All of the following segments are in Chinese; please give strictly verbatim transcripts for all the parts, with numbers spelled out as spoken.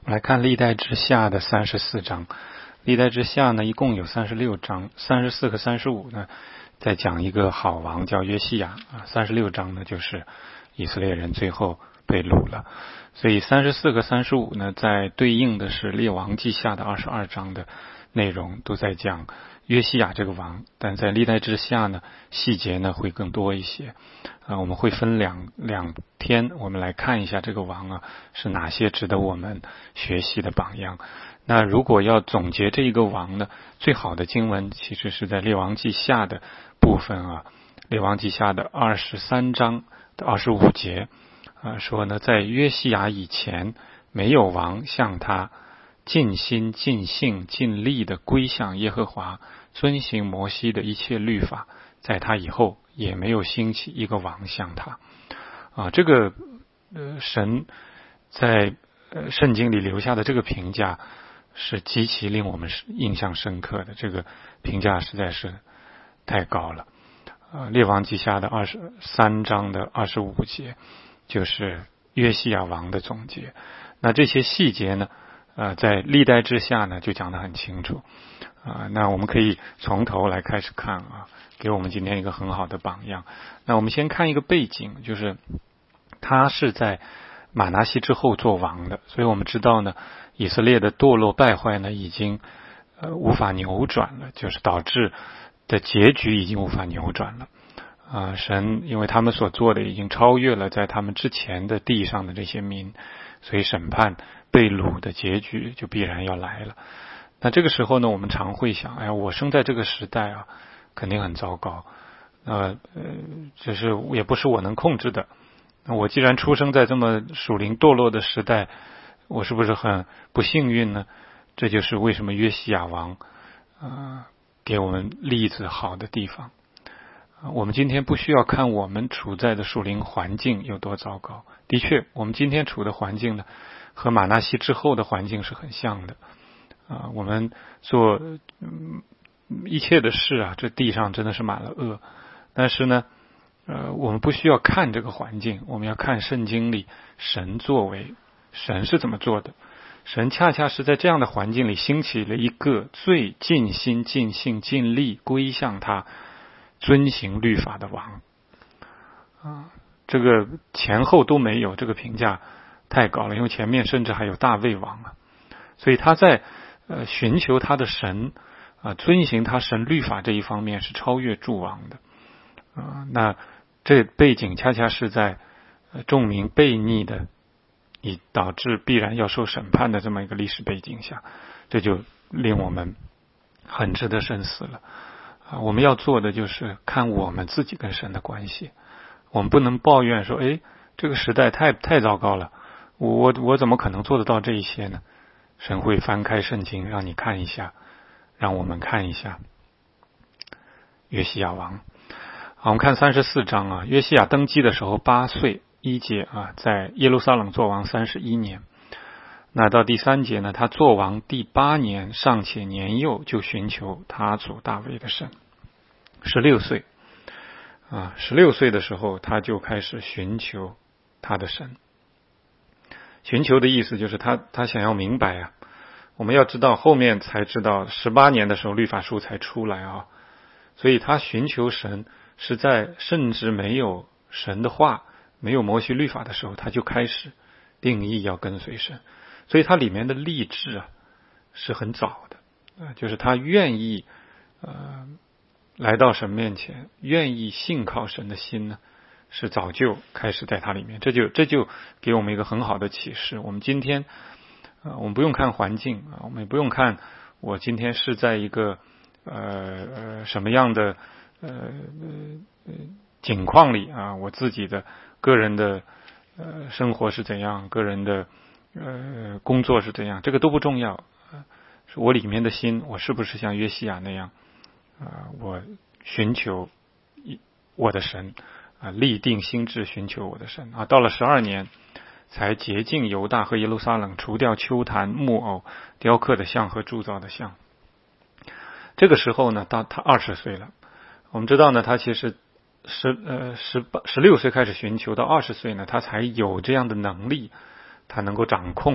来看历代志下的三十四章。历代志下呢，一共有三十六章，三十四和三十五呢，在讲一个好王叫约西亚啊。三十六章呢，就是以色列人最后被掳了。所以三十四和三十五呢，在对应的是列王记下的二十二章的内容，都在讲约西亚这个王。但在历代志下呢，细节呢会更多一些啊。我们会分两两天，我们来看一下这个王啊是哪些值得我们学习的榜样。那如果要总结这一个王呢，最好的经文其实是在列王记下的部分啊，列王记下的二十三章的二十五节啊，说呢，在约西亚以前，没有王像他尽心尽性尽力的归向耶和华，遵行摩西的一切律法，在他以后也没有兴起一个王像他啊。这个呃神在呃圣经里留下的这个评价是极其令我们印象深刻的，这个评价实在是太高了。呃，列王记下的二十三章的二十五节，就是约西亚王的总结。那这些细节呢，呃，在历代志下呢就讲得很清楚啊、呃。那我们可以从头来开始看啊，给我们今天一个很好的榜样。那我们先看一个背景，就是他是在玛拿西之后做王的，所以我们知道呢，以色列的堕落败坏呢，已经呃无法扭转了，就是导致的结局已经无法扭转了啊、呃。神因为他们所做的已经超越了在他们之前的地上的这些民，所以审判被掳的结局就必然要来了。那这个时候呢，我们常会想，哎呀，我生在这个时代啊，肯定很糟糕，呃呃，这是也不是我能控制的。那我既然出生在这么属灵堕落的时代，我是不是很不幸运呢？这就是为什么约西亚王呃给我们例子好的地方。我们今天不需要看我们处在的属灵环境有多糟糕，的确我们今天处的环境呢和玛拿西之后的环境是很像的啊。我们做、嗯、一切的事啊，这地上真的是满了恶，但是呢呃，我们不需要看这个环境，我们要看圣经里神作为，神是怎么做的。神恰恰是在这样的环境里兴起了一个最尽心尽性尽力归向他遵行律法的王啊，这个前后都没有，这个评价太高了，因为前面甚至还有大卫王啊。所以他在呃寻求他的神啊，遵行他神律法这一方面是超越诸王的啊。那这背景恰恰是在众民悖逆的，以导致必然要受审判的这么一个历史背景下，这就令我们很值得深思了啊。我们要做的就是看我们自己跟神的关系，我们不能抱怨说，哎，这个时代太太糟糕了，我我怎么可能做得到这一些呢？神会翻开圣经让你看一下，让我们看一下约西亚王。好，我们看三十四章啊，约西亚登基的时候八岁一节啊，在耶路撒冷做王三十一年。那到第三节呢，他做王第八年，尚且年幼，就寻求他祖大卫的神。十六岁啊，十六岁的时候他就开始寻求他的神。寻求的意思就是他他想要明白啊，我们要知道后面才知道，十八年的时候律法书才出来啊，所以他寻求神是在甚至没有神的话，没有摩西律法的时候，他就开始定义要跟随神。所以他里面的立志啊是很早的，呃，就是他愿意呃来到神面前，愿意信靠神的心呢，是早就开始在他里面。这就这就给我们一个很好的启示。我们今天呃我们不用看环境啊，我们也不用看我今天是在一个呃呃什么样的呃呃境况里啊，我自己的个人的呃生活是怎样，个人的呃工作是怎样，这个都不重要，呃、是我里面的心，我是不是像约西亚那样啊、呃，我寻求我的神啊，立定心志寻求我的神啊。到了十二年，才洁净犹大和耶路撒冷，除掉丘坛、木偶、雕刻的像和铸造的像。这个时候呢，到他二十岁了。我们知道呢，他其实十呃十八十六岁开始寻求，到二十岁呢，他才有这样的能力，他能够掌控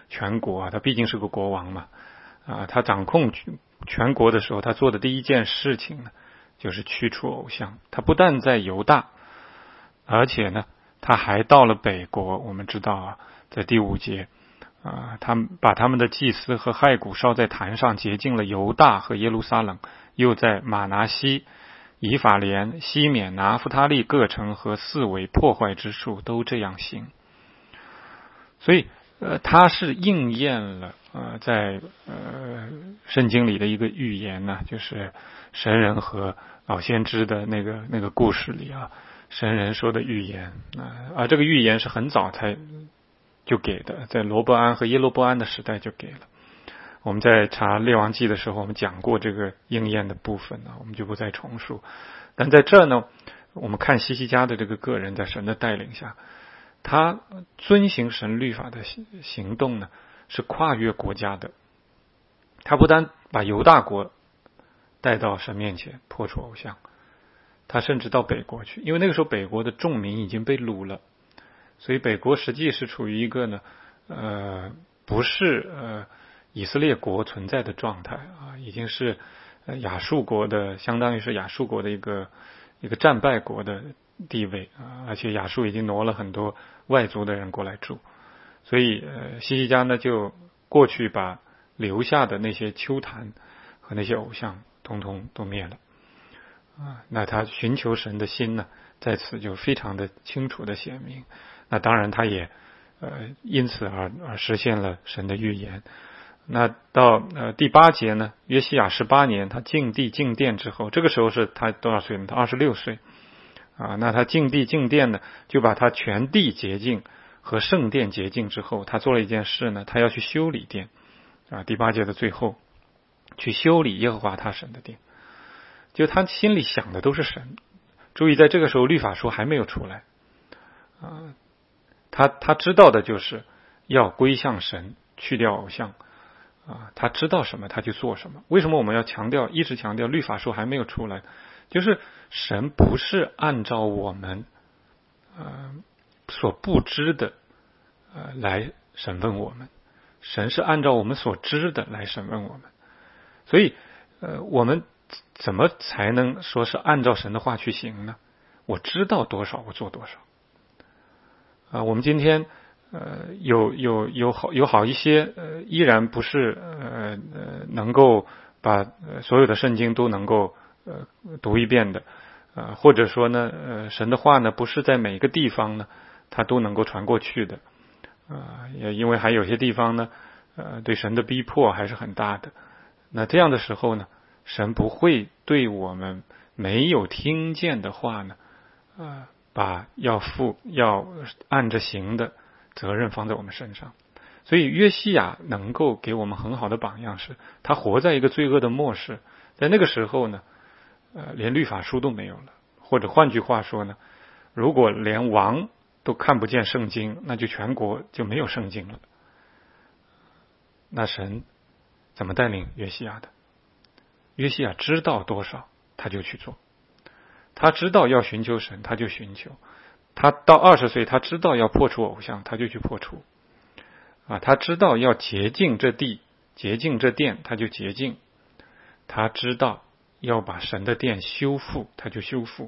全国啊，他毕竟是个国王嘛，啊，他掌控全国的时候，他做的第一件事情呢，就是驱除偶像。他不但在犹大，而且呢，他还到了北国。我们知道啊，在第五节啊，他把他们的祭司和骸骨烧在坛上，洁净了犹大和耶路撒冷，又在马拿西、以法莲、西缅、拿弗他利各城和四围破坏之处都这样行。所以，呃，他是应验了呃，在呃圣经里的一个预言呢，就是神人和老先知的那个那个故事里啊，神人说的预言啊，而这个预言是很早才就给的，在罗伯安和耶罗波安的时代就给了。我们在查列王记的时候，我们讲过这个应验的部分呢，我们就不再重述。但在这呢，我们看希西家的这个个人在神的带领下，他遵行神律法的行动呢，是跨越国家的。他不单把犹大国带到神面前破除偶像，他甚至到北国去，因为那个时候北国的众民已经被掳了，所以北国实际是处于一个呢，呃，不是呃以色列国存在的状态啊，已经是亚述国的，相当于是亚述国的一个一个战败国的地位啊，而且亚述已经挪了很多外族的人过来住，所以呃，希西家呢就过去把留下的那些丘坛和那些偶像统统都灭了啊，那他寻求神的心呢，在此就非常的清楚的显明。那当然，他也呃因此而而实现了神的预言。那到呃第八节呢，约西亚十八年，他进地进殿之后，这个时候是他多少岁呢？他二十六岁啊。那他进地进殿呢，就把他全地洁净和圣殿洁净之后，他做了一件事呢，他要去修理殿啊。第八节的最后，去修理耶和华他神的殿，就他心里想的都是神。注意，在这个时候律法书还没有出来啊，他他知道的就是要归向神，去掉偶像。啊，他知道什么他就做什么。为什么我们要强调，一直强调律法书还没有出来？就是神不是按照我们呃所不知的呃来审问我们，神是按照我们所知的来审问我们。所以呃我们怎么才能说是按照神的话去行呢？我知道多少我做多少啊、呃。我们今天呃，有有有好有好一些呃，依然不是呃呃能够把、呃、所有的圣经都能够呃读一遍的，呃或者说呢呃神的话呢不是在每个地方呢它都能够传过去的，啊、呃、也因为还有些地方呢呃对神的逼迫还是很大的。那这样的时候呢，神不会对我们没有听见的话呢，呃把要负要按着行的责任放在我们身上。所以约西亚能够给我们很好的榜样，是他活在一个罪恶的末世，在那个时候呢呃，连律法书都没有了，或者换句话说呢，如果连王都看不见圣经，那就全国就没有圣经了。那神怎么带领约西亚的？约西亚知道多少他就去做，他知道要寻求神他就寻求，他到二十岁，他知道要破除偶像，他就去破除啊。他知道要洁净这地，洁净这殿，他就洁净。他知道要把神的殿修复，他就修复。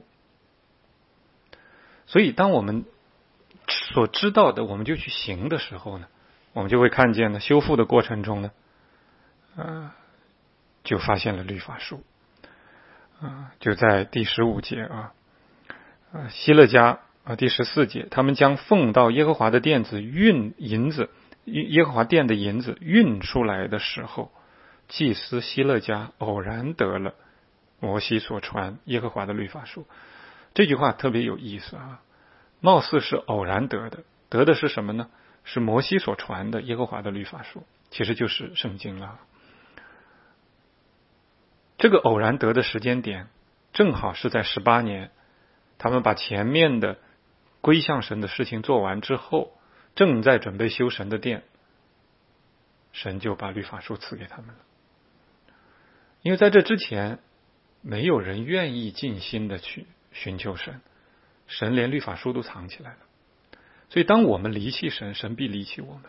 所以，当我们所知道的，我们就去行的时候呢，我们就会看见呢，修复的过程中呢，呃，就发现了律法书啊，就在第十五节啊，啊，希勒家。啊，第十四节，他们将奉到耶和华的殿子运银子，耶和华殿的银子运出来的时候，祭司希勒家偶然得了摩西所传耶和华的律法书。这句话特别有意思啊，貌似是偶然得的，得的是什么呢？是摩西所传的耶和华的律法书，其实就是圣经了。这个偶然得的时间点，正好是在十八年，他们把前面的归向神的事情做完之后，正在准备修神的殿，神就把律法书赐给他们了。因为在这之前，没有人愿意尽心的去寻求神，神连律法书都藏起来了。所以当我们离弃神，神必离弃我们。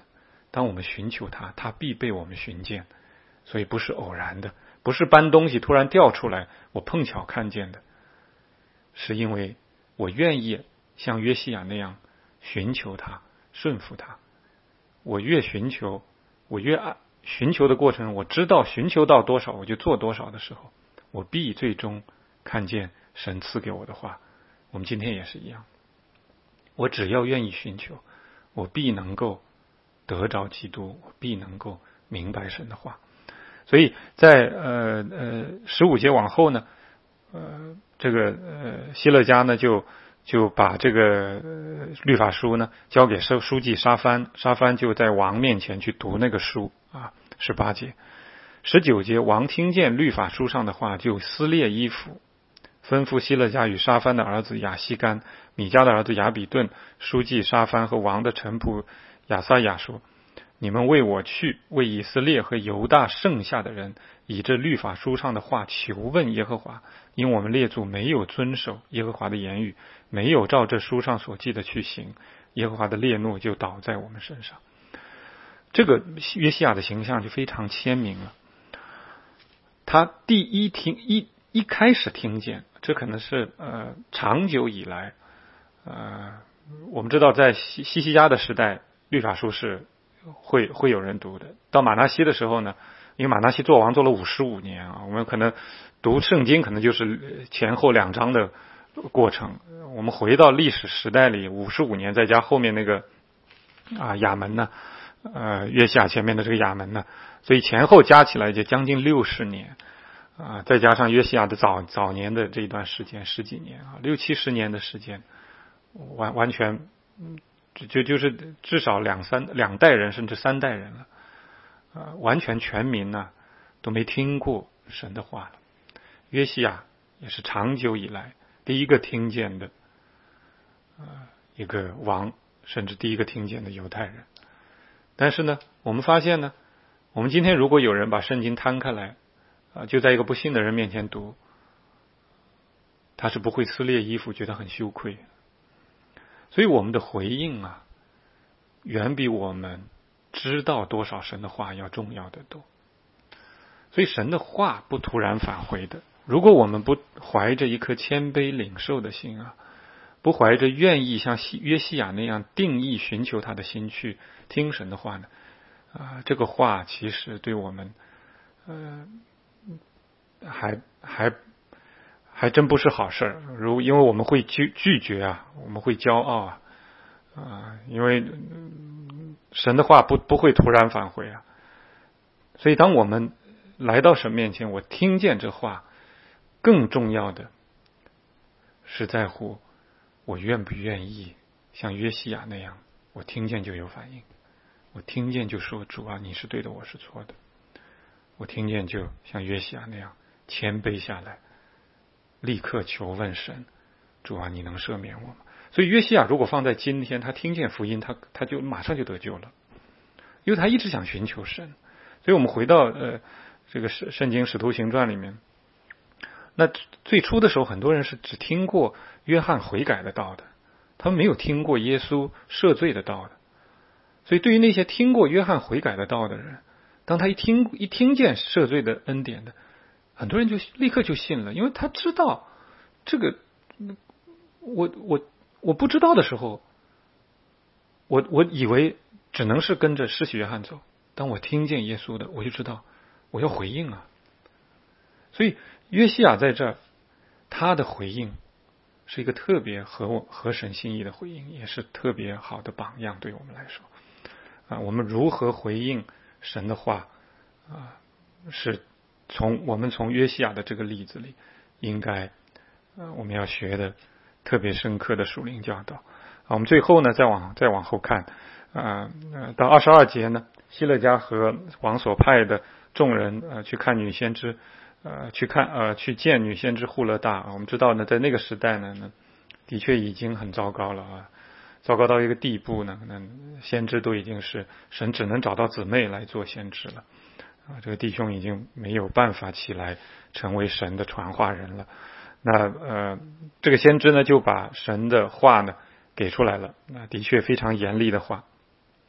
当我们寻求他，他必被我们寻见。所以不是偶然的，不是搬东西突然掉出来我碰巧看见的，是因为我愿意像约西亚那样寻求他，顺服他。我越寻求，我越爱寻求的过程，我知道寻求到多少我就做多少的时候，我必最终看见神赐给我的话。我们今天也是一样，我只要愿意寻求，我必能够得着基督，我必能够明白神的话。所以在呃呃十五节往后呢，呃这个呃希勒家呢就就把这个、呃、律法书呢交给书书记沙番，沙番就在王面前去读那个书啊。十八节、十九节，王听见律法书上的话，就撕裂衣服，吩咐希勒家与沙番的儿子亚希干、米迦的儿子亚比顿、书记沙番和王的臣仆亚撒亚说：你们为我去，为以色列和犹大剩下的人，以这律法书上的话求问耶和华，因我们列祖没有遵守耶和华的言语，没有照这书上所记的去行，耶和华的烈怒就倒在我们身上。这个约西亚的形象就非常鲜明了。他第一听一一开始听见，这可能是呃长久以来，呃我们知道在西西西家的时代，律法书是会会有人读的。到马拿西的时候呢，因为马拿西做王做了五十五年啊，我们可能读圣经可能就是前后两章的过程。我们回到历史时代里，五十五年再加后面那个啊亚门呢，呃约西亚前面的这个亚门呢，所以前后加起来就将近六十年啊，再加上约西亚的早早年的这一段时间十几年啊，六七十年的时间，完完全就就是至少两三两代人甚至三代人了，啊，完全全民呢、啊、都没听过神的话了。约西亚也是长久以来第一个听见的，啊一个王，甚至第一个听见的犹太人。但是呢，我们发现呢，我们今天如果有人把圣经摊开来，啊，就在一个不信的人面前读，他是不会撕裂衣服，觉得很羞愧。所以我们的回应啊，远比我们知道多少神的话要重要的多。所以神的话不突然返回的。如果我们不怀着一颗谦卑领受的心啊，不怀着愿意像约西亚那样定义寻求他的心去听神的话呢，啊，这个话其实对我们，呃，还还还真不是好事儿。如因为我们会拒拒绝啊，我们会骄傲啊，啊，因为神的话不不会突然返回啊。所以当我们来到神面前，我听见这话，更重要的是在乎我愿不愿意像约西亚那样，我听见就有反应，我听见就说主啊，你是对的，我是错的。我听见就像约西亚那样谦卑下来，立刻求问神，主啊，你能赦免我吗？所以约西亚如果放在今天，他听见福音，他他就马上就得救了，因为他一直想寻求神。所以我们回到呃这个圣圣经使徒行传里面，那最初的时候，很多人是只听过约翰悔改的道的，他们没有听过耶稣赦罪的道的。所以对于那些听过约翰悔改的道的人，当他一听一听见赦罪的恩典的，很多人就立刻就信了，因为他知道这个，我我我不知道的时候，我我以为只能是跟着施洗约翰走，当我听见耶稣的，我就知道我要回应啊。所以约西亚在这儿，他的回应是一个特别合合神心意的回应，也是特别好的榜样对我们来说啊。我们如何回应神的话啊，是从我们从约西亚的这个例子里，应该呃我们要学的特别深刻的属灵教导啊。我们最后呢，再往再往后看啊，到二十二节呢，希勒家和王所派的众人呃去看女先知。呃，去看呃，去见女先知户勒大啊。我们知道呢，在那个时代呢，呢的确已经很糟糕了啊，糟糕到一个地步呢，那先知都已经是神只能找到姊妹来做先知了啊。这个弟兄已经没有办法起来成为神的传话人了。那呃，这个先知呢，就把神的话呢给出来了，那的确非常严厉的话，非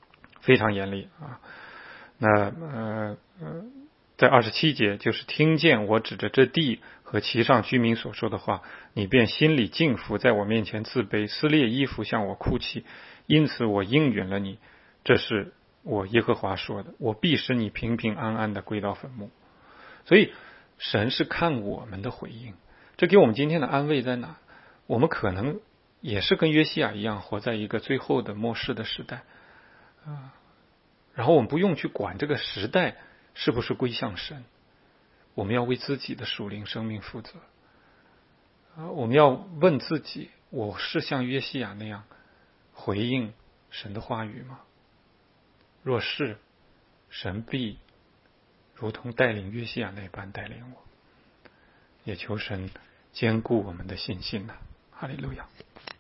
非常严厉啊。那呃呃，在二十七节，就是听见我指着这地和其上居民所说的话，你便心里敬服，在我面前自卑，撕裂衣服向我哭泣，因此我应允了你。这是我耶和华说的，我必使你平平安安的归到坟墓。所以神是看我们的回应，这给我们今天的安慰在哪？我们可能也是跟约西亚一样，活在一个最后的末世的时代啊。然后我们不用去管这个时代是不是归向神，我们要为自己的属灵生命负责啊。我们要问自己，我是像约西亚那样回应神的话语吗？若是，神必如同带领约西亚那般带领我。也求神坚固我们的信心呐，哈利路亚。